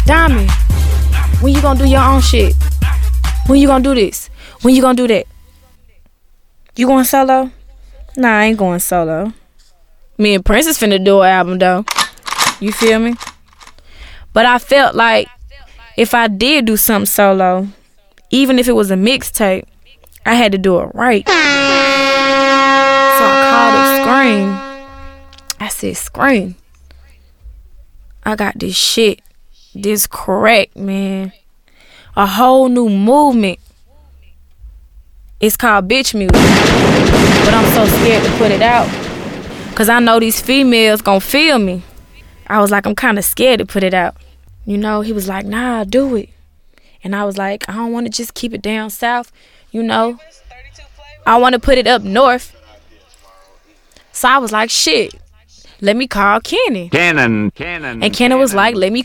Diamond, when you gonna do your own shit? When you gonna do this? When you gonna do that? You going solo? Nah, I ain't going solo. Me and Princess finna do an album though. You feel me? But I felt like if I did do something solo, even if it was a mixtape, I had to do it right. So I called up Scream. I said, Scream, I got this shit. This correct, man. A whole new movement. It's called bitch music. But I'm so scared to put it out. Cause I know these females gon' feel me. I was like, I'm kinda scared to put it out. You know, he was like, nah, do it. And I was like, I don't wanna just keep it down south, you know. I wanna put it up north. So I was like, shit, let me call Kenny. Cannon. And Kenny was like, let me